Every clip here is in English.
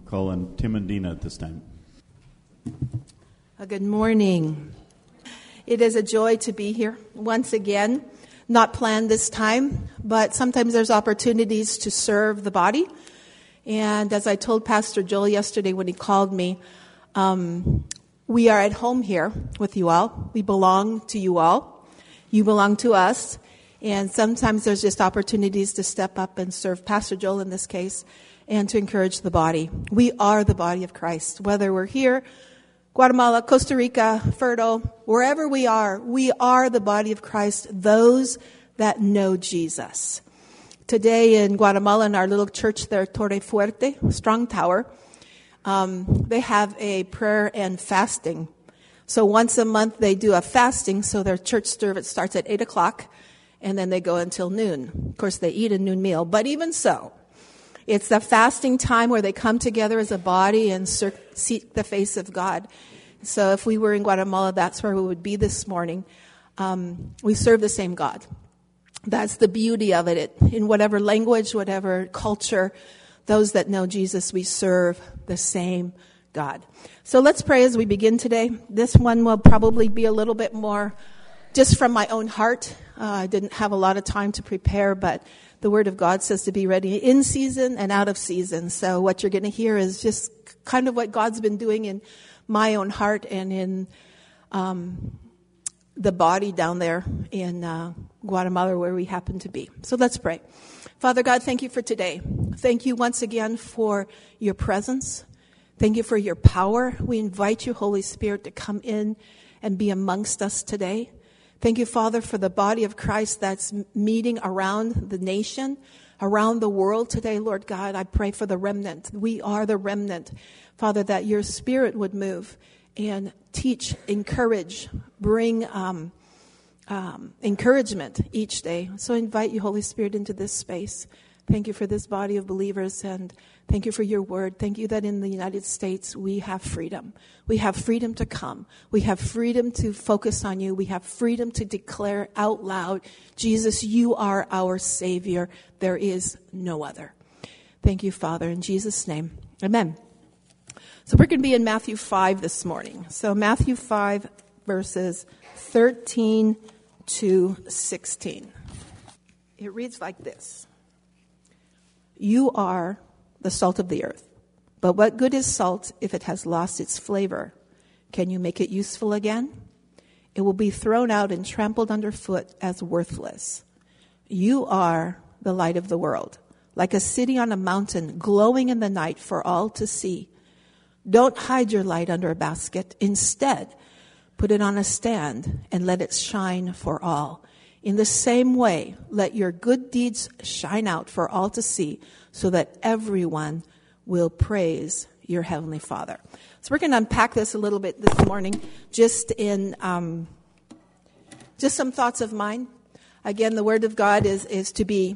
call on Tim and Dina at this time. Good morning. It is a joy to be here once again. Not planned this time, but sometimes there's opportunities to serve the body. And as I told Pastor Joel yesterday when he called me, we are at home here with you all. We belong to you all. You belong to us. And sometimes there's just opportunities to step up and serve Pastor Joel in this case and to encourage the body. We are the body of Christ. Whether we're here, Guatemala, Costa Rica, Ferdo, wherever we are the body of Christ, those that know Jesus. Today in Guatemala, in our little church there, Torre Fuerte, Strong Tower, they have a prayer and fasting. So once a month they do a fasting, so their church service starts at 8 o'clock, and then they go until noon. Of course, they eat a noon meal, but even so, it's the fasting time where they come together as a body and seek the face of God. So if we were in Guatemala, that's where we would be this morning. We serve the same God. That's the beauty of it. In whatever language, whatever culture, those that know Jesus, we serve the same God. So let's pray as we begin today. This one will probably be a little bit more just from my own heart. I didn't have a lot of time to prepare, but the Word of God says to be ready in season and out of season. So what you're going to hear is just kind of what God's been doing in my own heart and in the body down there in Guatemala where we happen to be. So let's pray. Father God, thank you for today. Thank you once again for your presence. Thank you for your power. We invite you, Holy Spirit, to come in and be amongst us today. Thank you, Father, for the body of Christ that's meeting around the nation, around the world today, Lord God. I pray for the remnant. We are the remnant, Father, that your Spirit would move and teach, encourage, bring encouragement each day. So I invite you, Holy Spirit, into this space. Thank you for this body of believers, and thank you for your word. Thank you that in the United States we have freedom. We have freedom to come. We have freedom to focus on you. We have freedom to declare out loud, Jesus, you are our Savior. There is no other. Thank you, Father, in Jesus' name. Amen. So we're going to be in Matthew 5 this morning. So Matthew 5, verses 13 to 16. It reads like this. You are the salt of the earth. But what good is salt if it has lost its flavor? Can you make it useful again? It will be thrown out and trampled underfoot as worthless. You are the light of the world, like a city on a mountain glowing in the night for all to see. Don't hide your light under a basket. Instead, put it on a stand and let it shine for all. In the same way, let your good deeds shine out for all to see, so that everyone will praise your Heavenly Father. So we're going to unpack this a little bit this morning, just in just some thoughts of mine. Again, the Word of God is to be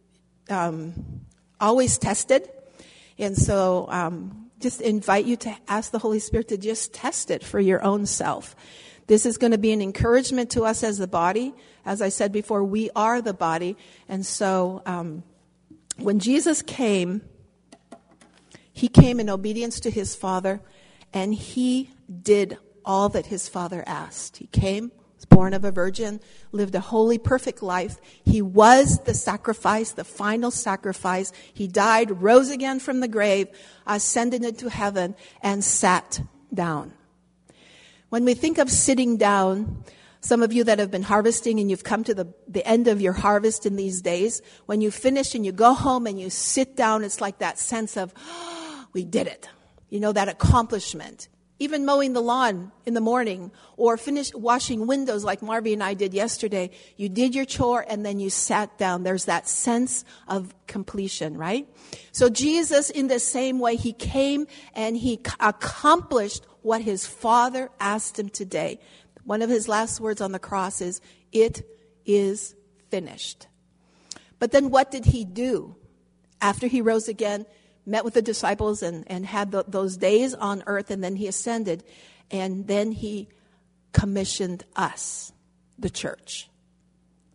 always tested, and so just invite you to ask the Holy Spirit to just test it for your own self. This is going to be an encouragement to us as the body. As I said before, we are the body. And so when Jesus came, he came in obedience to his Father, and he did all that his Father asked. He came, was born of a virgin, lived a holy, perfect life. He was the sacrifice, the final sacrifice. He died, rose again from the grave, ascended into heaven, and sat down. When we think of sitting down, some of you that have been harvesting and you've come to the end of your harvest in these days, when you finish and you go home and you sit down, it's like that sense of, oh, we did it. You know, that accomplishment. Even mowing the lawn in the morning or finish washing windows like Marvy and I did yesterday. You did your chore and then you sat down. There's that sense of completion, right? So Jesus, in the same way, he came and he accomplished what his Father asked him today. One of his last words on the cross is, it is finished. But then what did he do? After he rose again, met with the disciples and had those days on earth, and then he ascended. And then he commissioned us, the church,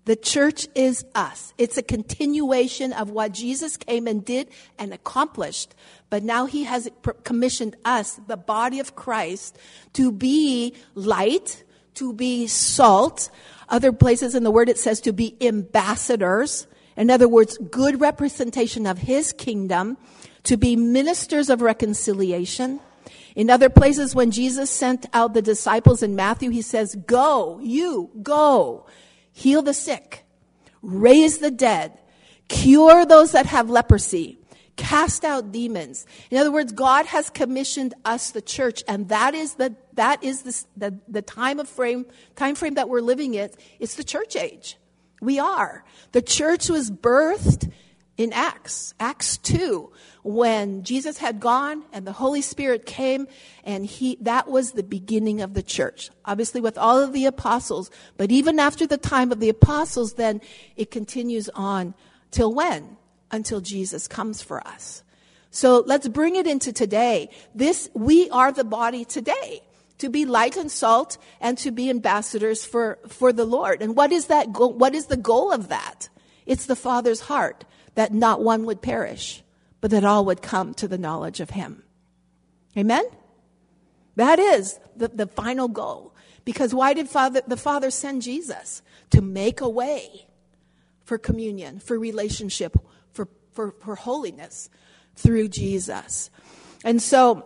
The church is us. It's a continuation of what Jesus came and did and accomplished. But now he has commissioned us, the body of Christ, to be light, to be salt. Other places in the word it says to be ambassadors. In other words, good representation of his kingdom, to be ministers of reconciliation. In other places, when Jesus sent out the disciples in Matthew, he says, go, you, go, heal the sick, raise the dead, cure those that have leprosy, cast out demons. In other words, God has commissioned us, the church, and that is the time frame that we're living in. It's the church age. We are. The church was birthed in Acts 2, when Jesus had gone and the Holy Spirit came, and that was the beginning of the church. Obviously with all of the apostles, but even after the time of the apostles, then it continues on till when? Until Jesus comes for us. So let's bring it into today. We are the body today, to be light and salt and to be ambassadors for the Lord. And what is that goal? What is the goal of that? It's the Father's heart, that not one would perish, but that all would come to the knowledge of him. Amen? That is the final goal. Because why did the Father send Jesus? To make a way for communion, for relationship, for holiness through Jesus. And so,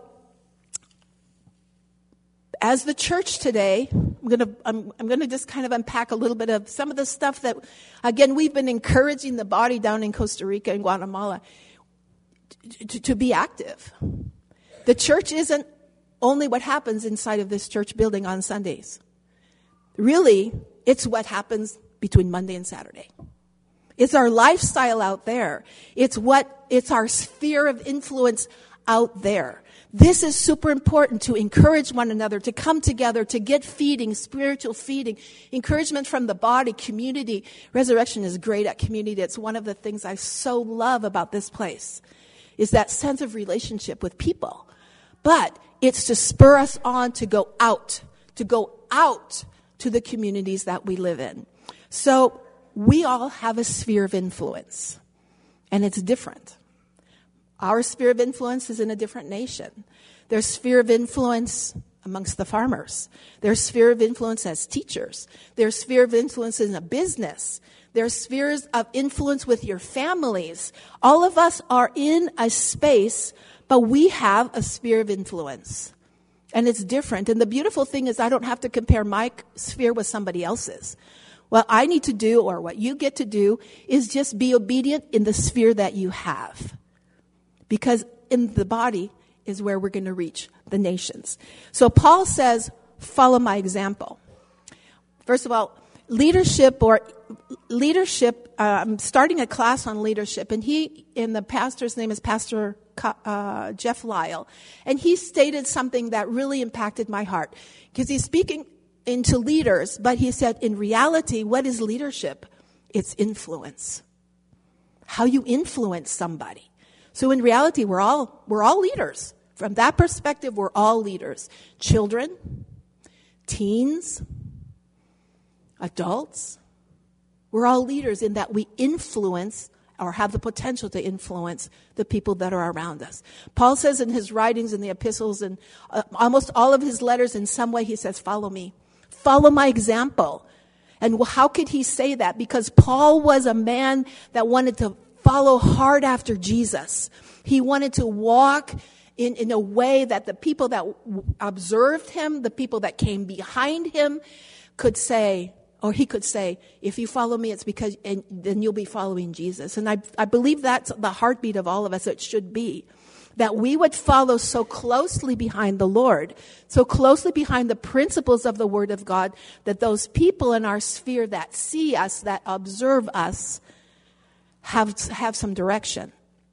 as the church today, I'm gonna just kind of unpack a little bit of some of the stuff that, again, we've been encouraging the body down in Costa Rica and Guatemala to be active. The church isn't only what happens inside of this church building on Sundays. Really, it's what happens between Monday and Saturday. It's our lifestyle out there. It's our sphere of influence out there. This is super important, to encourage one another, to come together, to get feeding, spiritual feeding, encouragement from the body, community. Resurrection is great at community. It's one of the things I so love about this place, is that sense of relationship with people. But it's to spur us on to go out to the communities that we live in. So we all have a sphere of influence, and it's different. Our sphere of influence is in a different nation. There's sphere of influence amongst the farmers. There's sphere of influence as teachers. There's sphere of influence in a business. There's spheres of influence with your families. All of us are in a space, but we have a sphere of influence. And it's different. And the beautiful thing is I don't have to compare my sphere with somebody else's. What I need to do, or what you get to do, is just be obedient in the sphere that you have. Because in the body is where we're going to reach the nations. So Paul says, follow my example. First of all, I'm starting a class on leadership, and the pastor's name is Pastor Jeff Lyle. And he stated something that really impacted my heart, because he's speaking into leaders, but he said, in reality, what is leadership? It's influence. How you influence somebody. So in reality, we're all leaders. From that perspective, we're all leaders. Children, teens, adults, we're all leaders in that we influence or have the potential to influence the people that are around us. Paul says in his writings, in the epistles, and almost all of his letters, in some way he says, follow me. Follow my example. And how could he say that? Because Paul was a man that wanted to follow hard after Jesus. He wanted to walk in a way that the people that observed him, the people that came behind him could say, or he could say, if you follow me, it's because, and then you'll be following Jesus. And I believe that's the heartbeat of all of us. It should be that we would follow so closely behind the Lord, so closely behind the principles of the Word of God, that those people in our sphere that see us, that observe us, have some direction.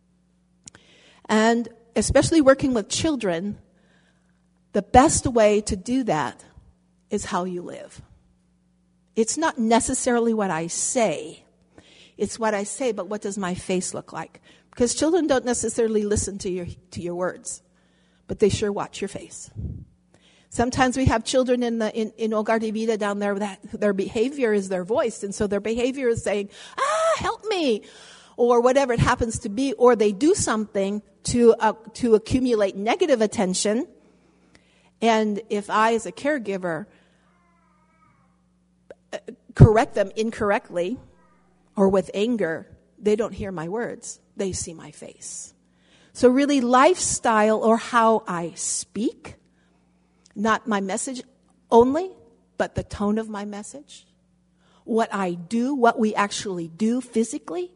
And especially working with children, the best way to do that is how you live. It's not necessarily what I say. It's what I say, but what does my face look like? Because children don't necessarily listen to your words, but they sure watch your face. Sometimes we have children in Hogar de Vida down there that their behavior is their voice. And so their behavior is saying, help me, or whatever it happens to be. Or they do something to accumulate negative attention. And if I, as a caregiver, correct them incorrectly or with anger, they don't hear my words. They see my face. So really, lifestyle, or how I speak, not my message only, but the tone of my message, what I do, what we actually do physically,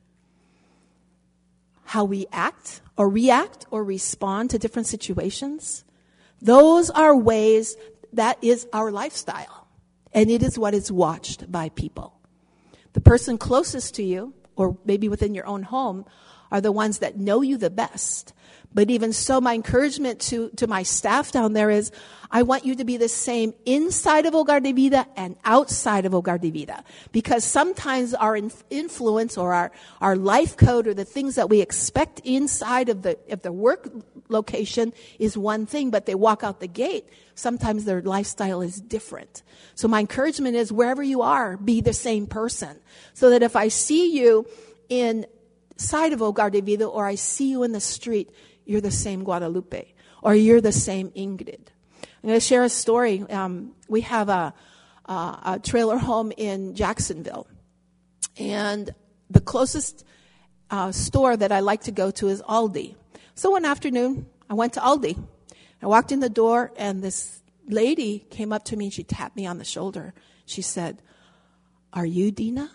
how we act or react or respond to different situations. Those are ways, that is our lifestyle. And it is what is watched by people. The person closest to you, or maybe within your own home, are the ones that know you the best. But even so, my encouragement to my staff down there is, I want you to be the same inside of Hogar de Vida and outside of Hogar de Vida. Because sometimes our influence or our life code or the things that we expect inside of the work location is one thing, but they walk out the gate, sometimes their lifestyle is different. So my encouragement is, wherever you are, be the same person. So that if I see you inside of Hogar de Vida, or I see you in the street, you're the same Guadalupe, or you're the same Ingrid. I'm going to share a story. We have a trailer home in Jacksonville, and the closest store that I like to go to is Aldi. So one afternoon, I went to Aldi. I walked in the door, and this lady came up to me, and she tapped me on the shoulder. She said, "Are you Dina?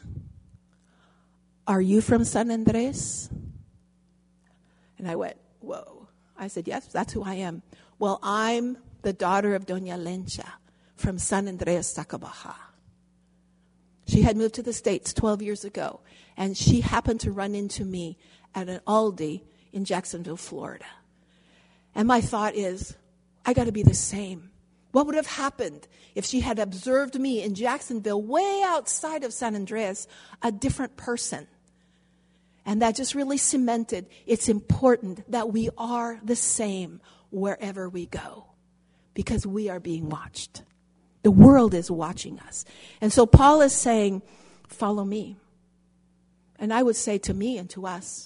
Are you from San Andres?" And I went, whoa. I said, yes, that's who I am. Well, I'm the daughter of Doña Lencha from San Andres, Sacabaja. She had moved to the States 12 years ago, and she happened to run into me at an Aldi in Jacksonville, Florida. And my thought is, I got to be the same. What would have happened if she had observed me in Jacksonville, way outside of San Andres, a different person? And that just really cemented, it's important that we are the same wherever we go, because we are being watched. The world is watching us. And so Paul is saying, follow me. And I would say to me and to us,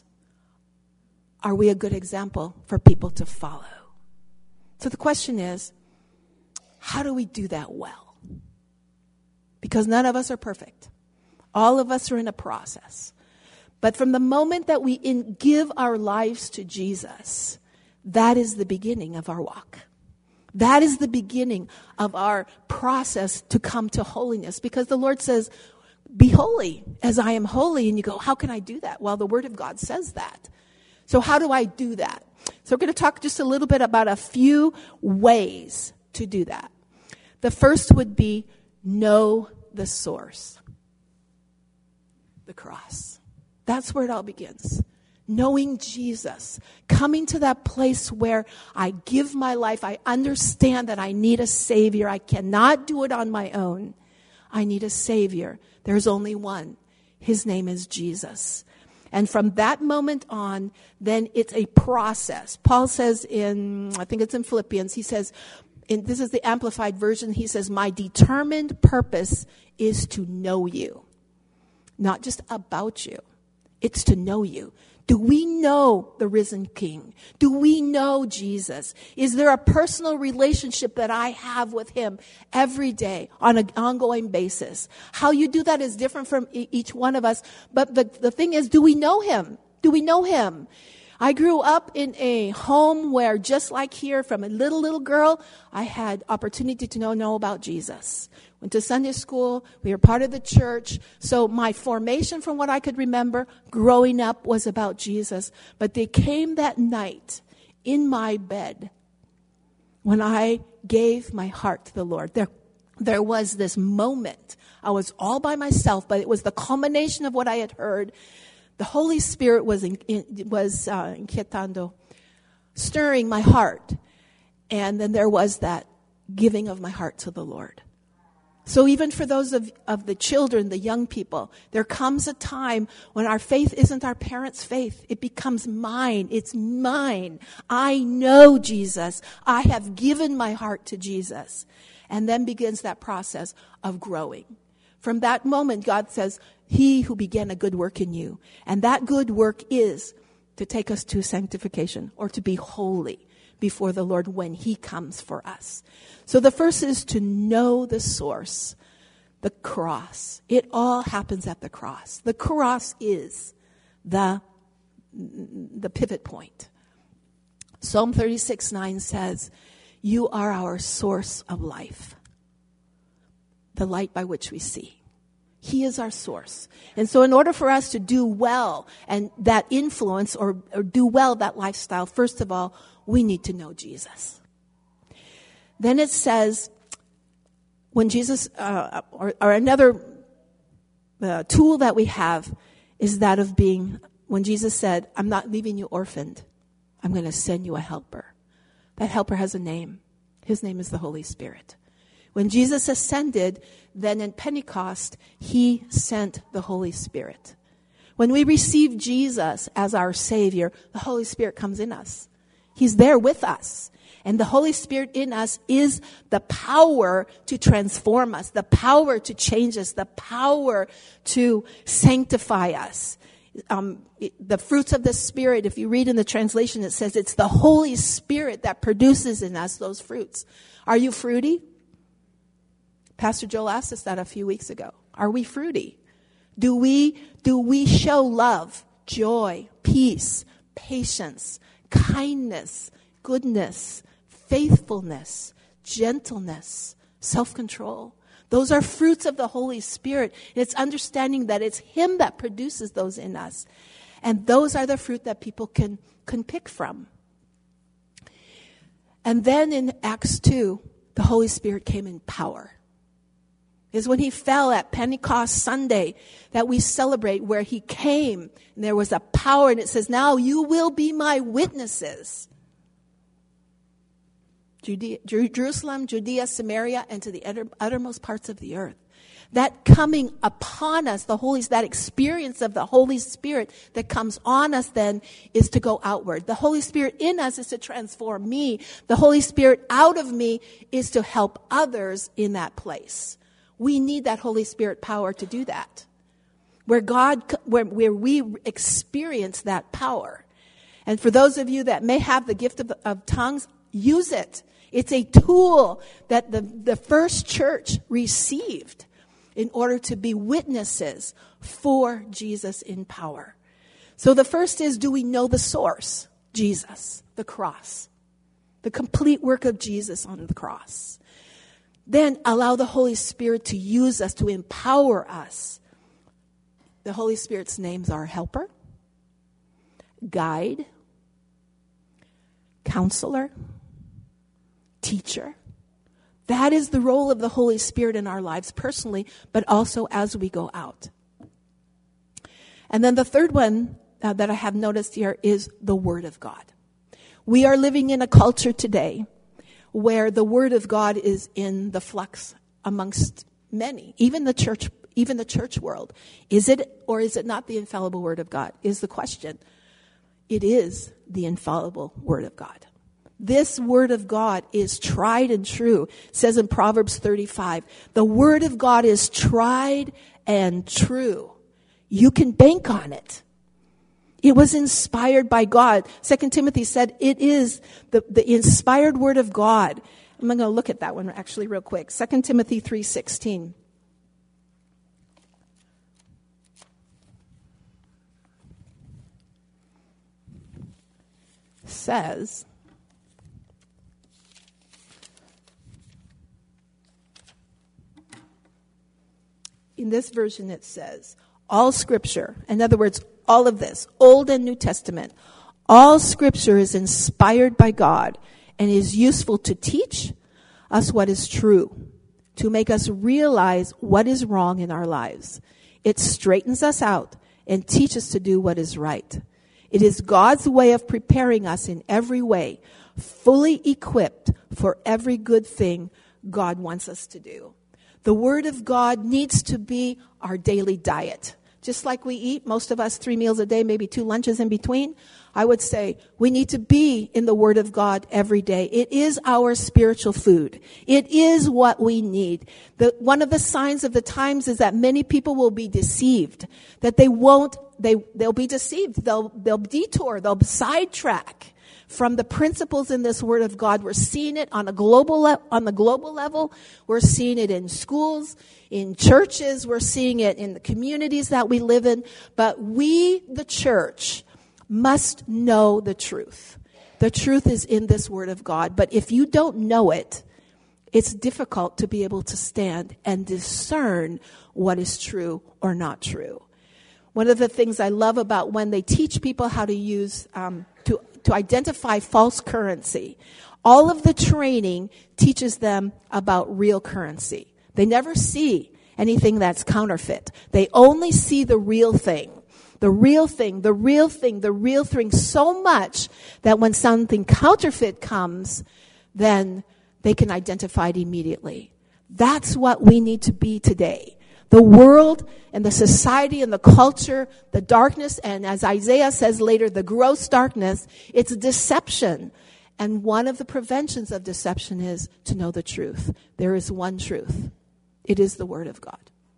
are we a good example for people to follow? So the question is, how do we do that well? Because none of us are perfect. All of us are in a process. But from the moment that we give our lives to Jesus, that is the beginning of our walk. That is the beginning of our process to come to holiness. Because the Lord says, be holy as I am holy. And you go, how can I do that? Well, the Word of God says that. So how do I do that? So we're going to talk just a little bit about a few ways to do that. The first would be know the source. The cross. That's where it all begins. Knowing Jesus. Coming to that place where I give my life. I understand that I need a Savior. I cannot do it on my own. I need a Savior. There's only one. His name is Jesus. And from that moment on, then it's a process. Paul says I think it's in Philippians, he says, this is the Amplified Version, he says, my determined purpose is to know you. Not just about you. It's to know you. Do we know the risen King? Do we know Jesus? Is there a personal relationship that I have with him every day on an ongoing basis? How you do that is different from each one of us. But the thing is, do we know him? Do we know him? I grew up in a home where, just like here, from a little girl, I had opportunity to know about Jesus. Went to Sunday school. We were part of the church. So my formation, from what I could remember, growing up was about Jesus. But there came that night in my bed when I gave my heart to the Lord. There was this moment. I was all by myself, but it was the culmination of what I had heard. The Holy Spirit was inquietando, stirring my heart. And then there was that giving of my heart to the Lord. So even for those of the children, the young people, there comes a time when our faith isn't our parents' faith. It becomes mine. It's mine. I know Jesus. I have given my heart to Jesus. And then begins that process of growing. From that moment, God says, he who began a good work in you. And that good work is to take us to sanctification or to be holy before the Lord when he comes for us. So the first is to know the source, the cross. It all happens at the cross. The cross is the pivot point. Psalm 36:9 says, you are our source of life, the light by which we see. He is our source. And so in order for us to do well and that influence or do well that lifestyle, first of all, we need to know Jesus. Then it says, when Jesus, or another tool that we have is that of being, when Jesus said, I'm not leaving you orphaned. I'm going to send you a helper. That helper has a name. His name is the Holy Spirit. When Jesus ascended, then in Pentecost, he sent the Holy Spirit. When we receive Jesus as our Savior, the Holy Spirit comes in us. He's there with us. And the Holy Spirit in us is the power to transform us, the power to change us, the power to sanctify us. The fruits of the Spirit, if you read in the translation, it says it's the Holy Spirit that produces in us those fruits. Are you fruity? Pastor Joel asked us that a few weeks ago. Are we fruity? Do we show love, joy, peace, patience, kindness, goodness, faithfulness, gentleness, self-control? Those are fruits of the Holy Spirit. It's understanding that it's him that produces those in us. And those are the fruit that people can pick from. And then in Acts 2, the Holy Spirit came in power. Is when he fell at Pentecost Sunday that we celebrate, where he came and there was a power, and it says, now you will be my witnesses. Jerusalem, Judea, Samaria, and to the uttermost parts of the earth. That coming upon us, that experience of the Holy Spirit that comes on us then is to go outward. The Holy Spirit in us is to transform me. The Holy Spirit out of me is to help others in that place. We need that Holy Spirit power to do that. Where we experience that power. And for those of you that may have the gift of tongues, use it. It's a tool that the first church received in order to be witnesses for Jesus in power. So the first is, do we know the source? Jesus, the cross. The complete work of Jesus on the cross. Then allow the Holy Spirit to use us, to empower us. The Holy Spirit's names are helper, guide, counselor, teacher. That is the role of the Holy Spirit in our lives personally, but also as we go out. And then the third one that I have noticed here is the Word of God. We are living in a culture today where the Word of God is in the flux amongst many, even the church world. Is it or is it not the infallible Word of God is the question. It is the infallible Word of God. This Word of God is tried and true. It says in Proverbs 35, the Word of God is tried and true. You can bank on it. It was inspired by God. 2 Timothy said it is the inspired Word of God. I'm going to look at that one actually real quick. 2 Timothy 3:16. Says, in this version it says, all Scripture, in other words, all of this, Old and New Testament, all Scripture is inspired by God and is useful to teach us what is true, to make us realize what is wrong in our lives. It straightens us out and teaches us to do what is right. It is God's way of preparing us in every way, fully equipped for every good thing God wants us to do. The Word of God needs to be our daily diet. Just like we eat, most of us 3 meals a day, maybe 2 lunches in between, I would say we need to be in the Word of God every day. It is our spiritual food. It is what we need. One of the signs of the times is that many people will be deceived, that they'll be deceived. They'll detour, they'll sidetrack from the principles in this Word of God. We're seeing it on the global level. We're seeing it in schools, in churches. We're seeing it in the communities that we live in. But we, the church, must know the truth. The truth is in this Word of God. But if you don't know it, it's difficult to be able to stand and discern what is true or not true. One of the things I love about when they teach people how to use, to identify false currency, all of the training teaches them about real currency. They never see anything that's counterfeit. They only see the real thing. The real thing, the real thing, the real thing, so much that when something counterfeit comes, then they can identify it immediately. That's what we need to be today. The world and the society and the culture, the darkness, and as Isaiah says later, the gross darkness, it's deception. And one of the preventions of deception is to know the truth. There is one truth. It is the Word of God.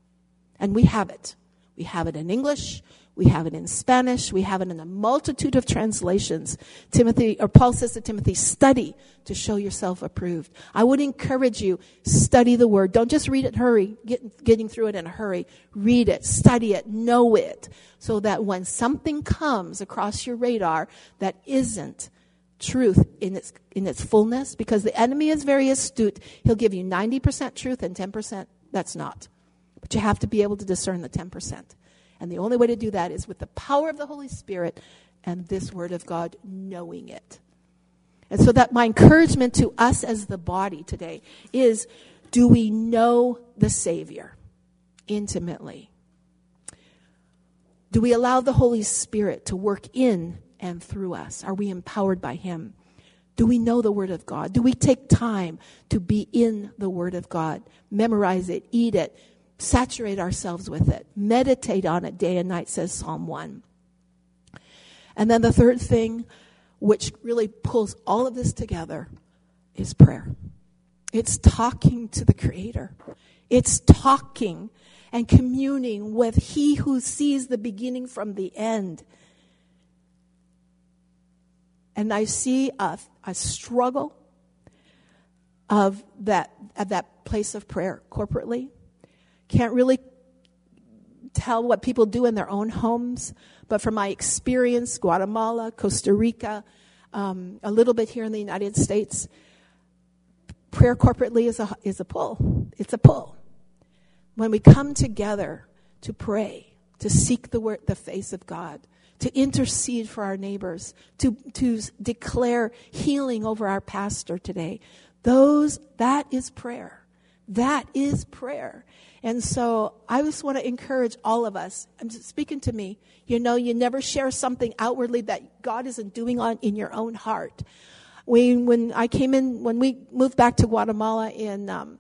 And we have it. We have it in English. We have it in Spanish. We have it in a multitude of translations. Paul says to Timothy, study to show yourself approved. I would encourage you, study the Word. Don't just read it in a hurry, getting through it in a hurry. Read it, study it, know it, so that when something comes across your radar that isn't truth in its fullness, because the enemy is very astute, he'll give you 90% truth and 10% that's not. But you have to be able to discern the 10%. And the only way to do that is with the power of the Holy Spirit and this Word of God, knowing it. And so that my encouragement to us as the body today is, do we know the Savior intimately? Do we allow the Holy Spirit to work in and through us? Are we empowered by Him? Do we know the Word of God? Do we take time to be in the Word of God? Memorize it, eat it, saturate ourselves with it. Meditate on it day and night, says Psalm 1. And then the third thing, which really pulls all of this together, is prayer. It's talking to the Creator. It's talking and communing with He who sees the beginning from the end. And I see a struggle of that place of prayer corporately. Can't really tell what people do in their own homes, but from my experience, Guatemala, Costa Rica, a little bit here in the United States, prayer corporately is a pull. It's a pull. When we come together to pray, to seek the face of God, to intercede for our neighbors, to declare healing over our pastor today, that is prayer. That is prayer. And so I just want to encourage all of us. I'm speaking to me. You never share something outwardly that God isn't doing in your own heart. When we moved back to Guatemala in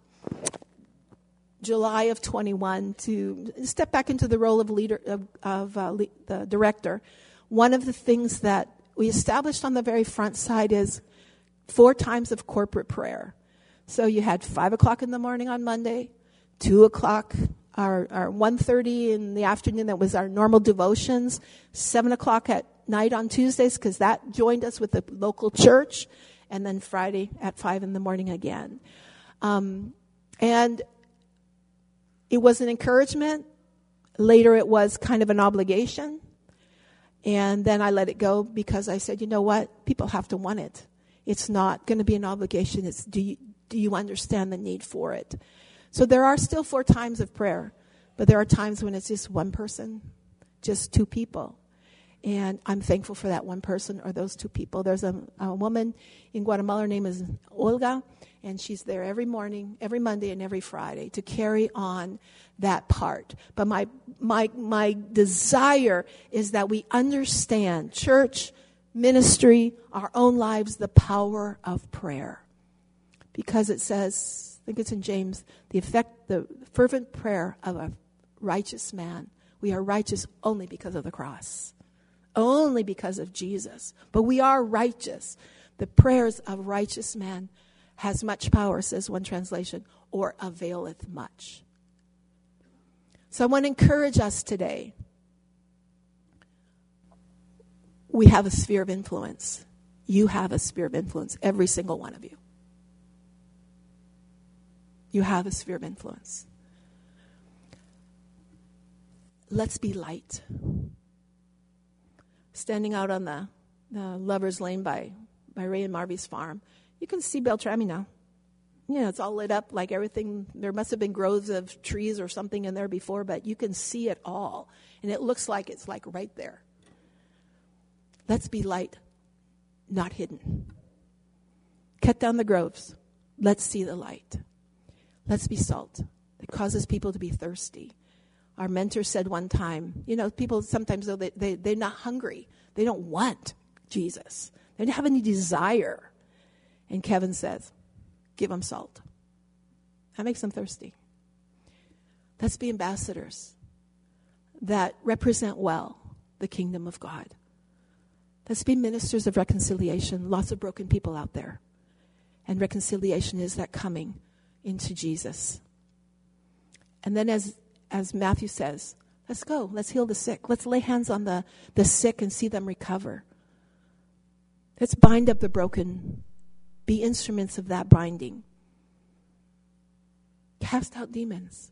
July of 21 to step back into the role of leader of the director, one of the things that we established on the very front side is 4 times of corporate prayer. So you had 5 o'clock in the morning on Monday, 2 o'clock, our 1:30 in the afternoon, that was our normal devotions, 7 o'clock at night on Tuesdays, because that joined us with the local church, and then Friday at 5 in the morning again. And it was an encouragement. Later it was kind of an obligation. And then I let it go because I said, you know what? People have to want it. It's not going to be an obligation. It's do you understand the need for it? So there are still 4 times of prayer, but there are times when it's just one person, just 2 people. And I'm thankful for that one person or those 2 people. There's a woman in Guatemala, her name is Olga, and she's there every morning, every Monday, and every Friday to carry on that part. But my desire is that we understand, church, ministry, our own lives, the power of prayer. Because it says, I think it's in James, the fervent prayer of a righteous man. We are righteous only because of the cross. Only because of Jesus. But we are righteous. The prayers of righteous man has much power, says one translation, or availeth much. So I want to encourage us today. We have a sphere of influence. You have a sphere of influence, every single one of you. You have a sphere of influence. Let's be light. Standing out on the Lover's Lane by Ray and Marby's farm, you can see Beltrami now. You know, it's all lit up like everything. There must have been groves of trees or something in there before, but you can see it all. And it looks like it's like right there. Let's be light, not hidden. Cut down the groves. Let's see the light. Let's be salt that causes people to be thirsty. Our mentor said one time, you know, people sometimes, though, they're not hungry. They don't want Jesus. They don't have any desire. And Kevin says, give them salt. That makes them thirsty. Let's be ambassadors that represent well the kingdom of God. Let's be ministers of reconciliation. Lots of broken people out there. And reconciliation is that coming into Jesus. And then as Matthew says, let's go. Let's heal the sick. Let's lay hands on the sick and see them recover. Let's bind up the broken. Be instruments of that binding. Cast out demons.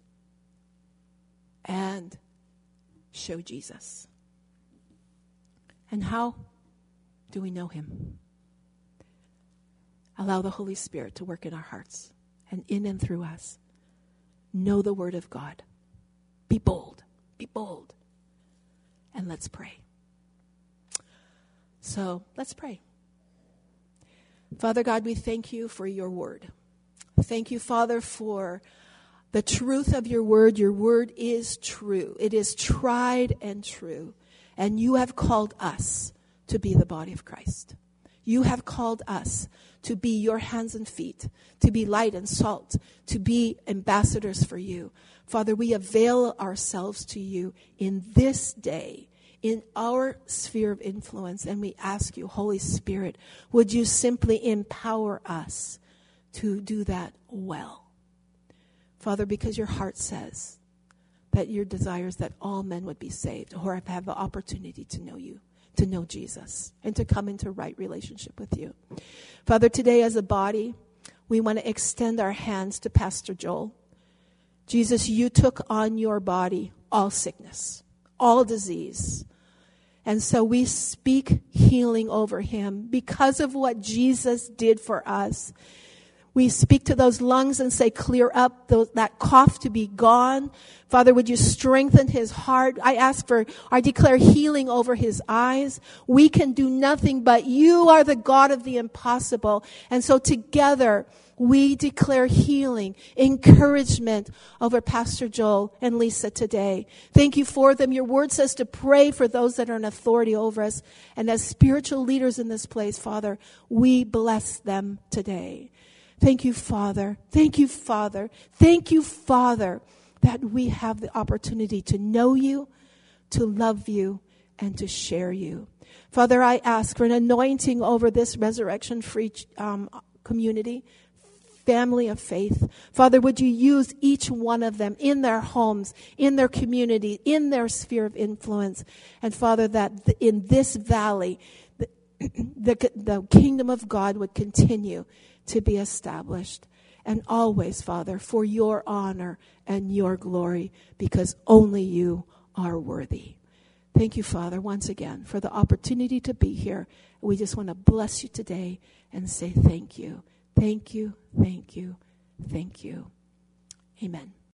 And show Jesus. And how do we know him? Allow the Holy Spirit to work in our hearts and in and through us. Know the word of God. Be bold. Be bold. And let's pray. So let's pray. Father God, we thank you for your word. Thank you, Father, for the truth of your word. Your word is true. It is tried and true. And you have called us to be the body of Christ. You have called us to be your hands and feet, to be light and salt, to be ambassadors for you. Father, we avail ourselves to you in this day, in our sphere of influence, and we ask you, Holy Spirit, would you simply empower us to do that well? Father, because your heart says that your desire is that all men would be saved or have the opportunity to know you, to know Jesus, and to come into right relationship with you. Father, today as a body, we want to extend our hands to Pastor Joel. Jesus, you took on your body all sickness, all disease. And so we speak healing over him because of what Jesus did for us. We speak to those lungs and say, clear up that cough to be gone. Father, would you strengthen his heart? I declare healing over his eyes. We can do nothing, but you are the God of the impossible. And so together, we declare healing, encouragement over Pastor Joel and Lisa today. Thank you for them. Your word says to pray for those that are in authority over us. And as spiritual leaders in this place, Father, we bless them today. Thank you, Father. Thank you, Father. Thank you, Father, that we have the opportunity to know you, to love you, and to share you. Father, I ask for an anointing over this resurrection-free community, family of faith. Father, would you use each one of them in their homes, in their community, in their sphere of influence. And Father, that in this valley, the kingdom of God would continue to be established. And always, Father, for your honor and your glory, because only you are worthy. Thank you, Father, once again, for the opportunity to be here. We just want to bless you today and say thank you. Thank you, thank you, thank you. Amen.